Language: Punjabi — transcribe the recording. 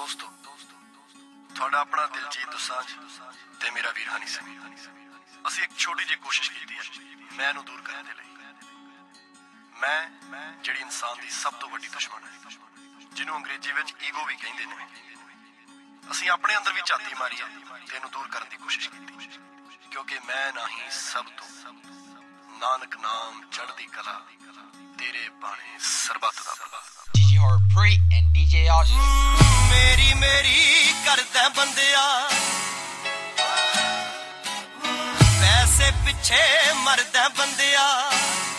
ਦੋਸਤੋ ਤੁਹਾਡਾ ਆਪਣਾ ਦਿਲਜੀਤ ਦੋਸਾਂਝ ਤੇ ਮੇਰਾ ਵੀਰ ਹਨੀ ਸਿੰਘ ਅਸੀਂ ਇੱਕ ਛੋਟੀ ਜਿਹੀ ਕੋਸ਼ਿਸ਼ ਕੀਤੀ ਹੈ ਮੈਂ ਇਹਨੂੰ ਦੂਰ ਕਰਨ ਦੇ ਲਈ। ਮੈਂ ਜਿਹੜੀ ਇਨਸਾਨ ਦੀ ਸਭ ਤੋਂ ਵੱਡੀ ਦੁਸ਼ਮਣ ਹੈ, ਜਿਹਨੂੰ ਅੰਗਰੇਜ਼ੀ ਵਿੱਚ ਈਗੋ ਵੀ ਕਹਿੰਦੇ ਨੇ, ਅਸੀਂ ਆਪਣੇ ਅੰਦਰ ਵੀ ਝਾਤੀ ਮਾਰੀ ਤੇ ਇਹਨੂੰ ਦੂਰ ਕਰਨ ਦੀ ਕੋਸ਼ਿਸ਼ ਕੀਤੀ, ਕਿਉਂਕਿ ਮੈਂ ਨਹੀਂ ਸਭ ਤੋਂ ਨਾਨਕ ਨਾਮ ਚੜ੍ਹਦੀ ਕਲਾ ਤੇਰੇ ਬਾਣੇ ਸਰਬੱਤ ਦਾ DJ Harpreet and DJ Ozzy ਮੇਰੀ ਮੇਰੀ ਕਰਦਾ ਬੰਦਿਆ ਪੈਸੇ ਪਿੱਛੇ ਮਰਦਾ ਬੰਦਿਆ